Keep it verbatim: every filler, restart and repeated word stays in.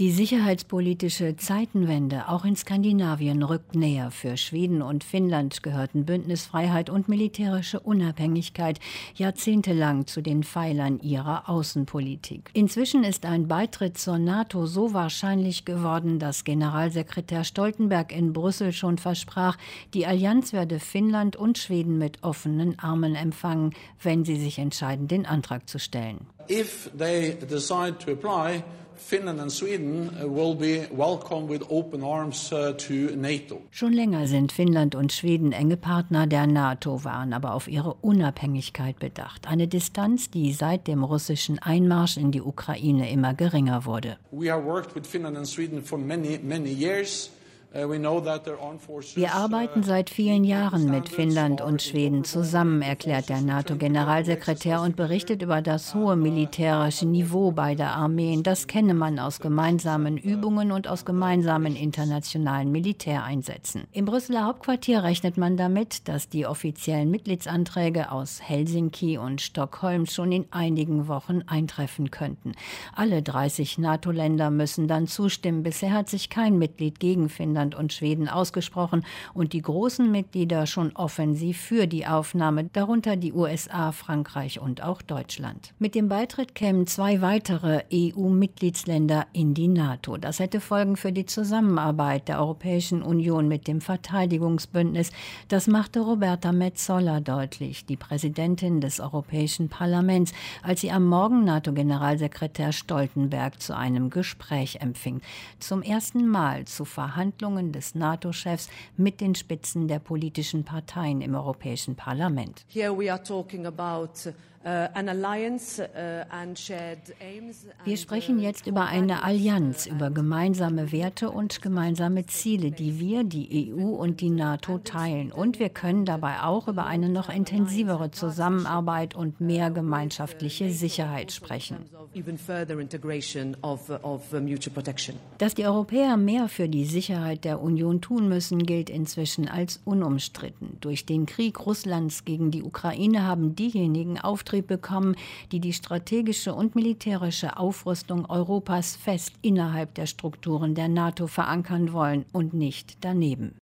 Die sicherheitspolitische Zeitenwende auch in Skandinavien rückt näher. Für Schweden und Finnland gehörten Bündnisfreiheit und militärische Unabhängigkeit jahrzehntelang zu den Pfeilern ihrer Außenpolitik. Inzwischen ist ein Beitritt zur NATO so wahrscheinlich geworden, dass Generalsekretär Stoltenberg in Brüssel schon versprach, die Allianz werde Finnland und Schweden mit offenen Armen empfangen, wenn sie sich entscheiden, den Antrag zu stellen. If they decide to apply, Finland and Sweden will be welcomed with open arms to NATO. Schon länger sind Finnland und Schweden enge Partner der NATO, waren aber auf ihre Unabhängigkeit bedacht. Eine Distanz, die seit dem russischen Einmarsch in die Ukraine immer geringer wurde. We have worked with Finland and Sweden for many, many years. Wir arbeiten seit vielen Jahren mit Finnland und Schweden zusammen, erklärt der NATO-Generalsekretär und berichtet über das hohe militärische Niveau beider Armeen. Das kenne man aus gemeinsamen Übungen und aus gemeinsamen internationalen Militäreinsätzen. Im Brüsseler Hauptquartier rechnet man damit, dass die offiziellen Mitgliedsanträge aus Helsinki und Stockholm schon in einigen Wochen eintreffen könnten. Alle dreißig NATO-Länder müssen dann zustimmen. Bisher hat sich kein Mitglied gegen Finnland und Schweden ausgesprochen und die großen Mitglieder schon offensiv für die Aufnahme, darunter die U S A, Frankreich und auch Deutschland. Mit dem Beitritt kämen zwei weitere E U-Mitgliedsländer in die NATO. Das hätte Folgen für die Zusammenarbeit der Europäischen Union mit dem Verteidigungsbündnis. Das machte Roberta Metsola deutlich, die Präsidentin des Europäischen Parlaments, als sie am Morgen NATO-Generalsekretär Stoltenberg zu einem Gespräch empfing. Zum ersten Mal zu Verhandlungen des NATO-Chefs mit den Spitzen der politischen Parteien im Europäischen Parlament. Here we are talking about Wir sprechen jetzt über eine Allianz, über gemeinsame Werte und gemeinsame Ziele, die wir, die E U und die NATO teilen. Und wir können dabei auch über eine noch intensivere Zusammenarbeit und mehr gemeinschaftliche Sicherheit sprechen. Dass die Europäer mehr für die Sicherheit der Union tun müssen, gilt inzwischen als unumstritten. Durch den Krieg Russlands gegen die Ukraine haben diejenigen Auftrieb bekommen, die die strategische und militärische Aufrüstung Europas fest innerhalb der Strukturen der NATO verankern wollen und nicht daneben.